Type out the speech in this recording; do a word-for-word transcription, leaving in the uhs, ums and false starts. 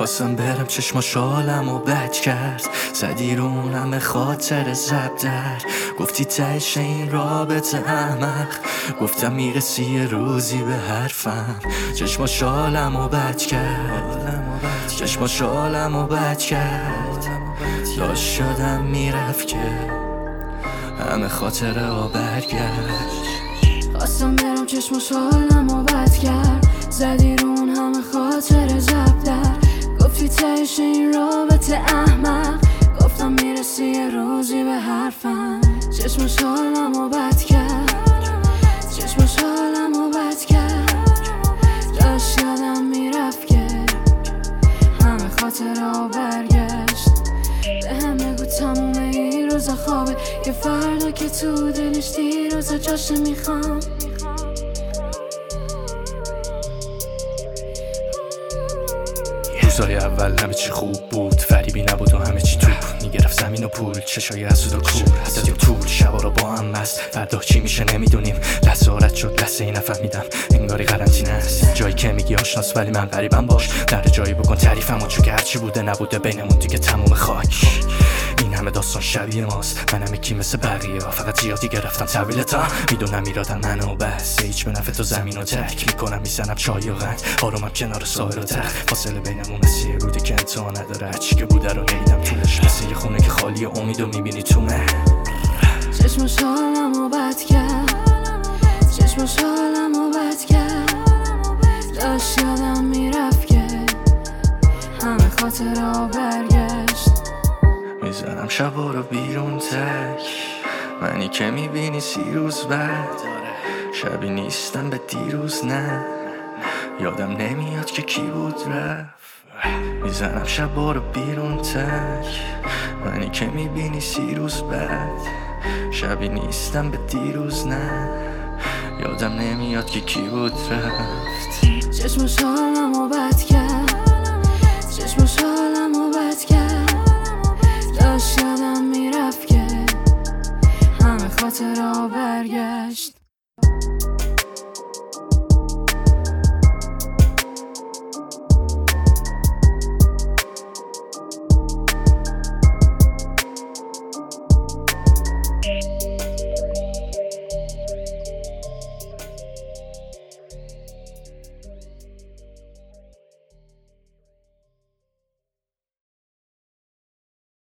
خواستم برم چشماش حالمو بد کرد، زدی رو اونم خاطر زبدر، گفتی تهش این رابطه احمق، گفتم میرسی یه روزی به حرفم. چشماش حالمو بد کرد، چشماش حالمو بد کرد، داشت یادم میرفت که همه خاطره ها برگشت. خواستم برم چشماش حالمو بد کرد، زدی رو اون همه خاطر زبدر، گفتی تهش این رابطه احمق، گفتم میرسی یه روزی به حرفم. چشماش حالمو بد کرد، چشماش حالمو بد کرد، داشت یادم میرفت که همه خاطره ها برگشت. به هم بگو تموم این روزا خوابه، یه فردا که تو دلش دیروزا جاش میخوام. روزای اول همه چی خوب بود، فریبی نبود و همه چی توپ میگرفت زمین و پول، چشای حسود و کور حسد و طول، شبا رو با هم مست، فردا چی میشه نمیدونیم. لحظه آرد شد لحظه ای نفهمیدم انگاری قرنطینه است، جایی که میگی آشناس ولی من غریبم باش، در جایی بکن تعریفمو، چون که هرچی بوده نبوده بینمون دیگه تموم خاک. این همه داستان شبیه ماست، من همه کی مثل بقیه ها، فقط زیادی گرفتم تحویلتا، میدونم ایرادم منو بس، هیچ به نفع تو زمین و تک میکنم، میزنم چای و قند، آرومم کنار ساحل و تخت، فاصله بینمون مثل یه روده که انتها نداره، هرچی که بوده رو نمیدم طولش، مثل یه خونه که خالی امید و میبینی تونه. چشماش حالمو بد کرد، چشماش حالمو بد کرد، داشت یادم میرفت که همه خاطره ها برگشت. میزنم شبا رو بیرون تک، منی که میبینی سی روز بعد، شبی نیستم به دیروز نه، یادم نمیاد که کی بود رفت. میزنم شبا رو بیرون تک، منی که میبینی سی روز بعد، شبی نیستم به دیروز نه، یادم نمیاد که کی بود رفت. چشماش حالمو بد کرد، چشماش